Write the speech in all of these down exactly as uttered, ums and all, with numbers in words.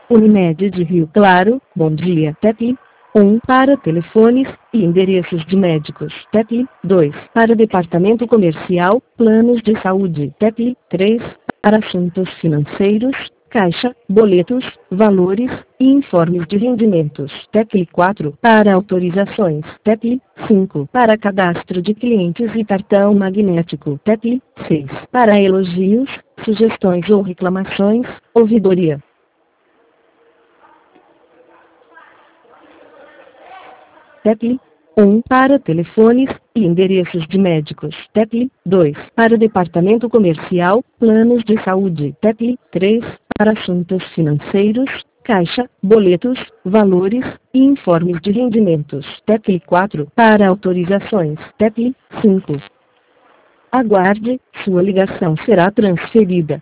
Unimed de Rio Claro, bom dia. Tecle um para telefones e endereços de médicos. Tecle dois para departamento comercial, planos de saúde. Tecle três para assuntos financeiros, caixa, boletos, valores e informes de rendimentos. Tecle quatro para autorizações. Tecle cinco para cadastro de clientes e cartão magnético. Tecle seis para elogios, sugestões ou reclamações, ouvidoria. Tecle um para telefones e endereços de médicos. Tecle dois para departamento comercial, planos de saúde. Tecle três para assuntos financeiros, caixa, boletos, valores e informes de rendimentos. Tecle quatro para autorizações. Tecle cinco. Aguarde, sua ligação será transferida.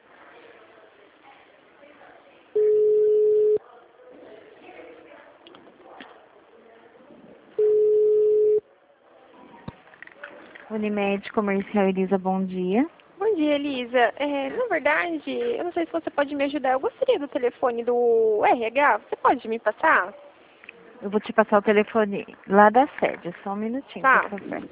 Unimed Comercial Elisa, bom dia. Bom dia, Elisa. É, na verdade, eu não sei se você pode me ajudar. Eu gostaria do telefone do R H. Você pode me passar? Eu vou te passar o telefone lá da sede. Só um minutinho, Tá. por favor.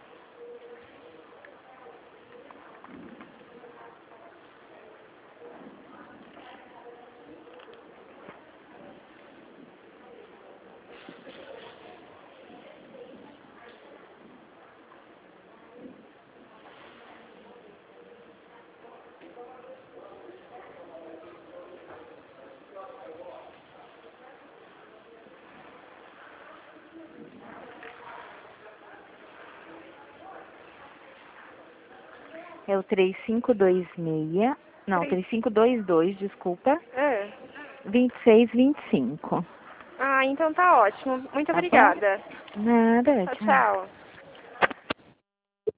É o três cinco dois seis, não, três cinco dois dois, desculpa, É. vinte e seis vinte e cinco. Ah, então tá ótimo. Muito Tá obrigada. bom? Nada, Tchau, tchau. tchau.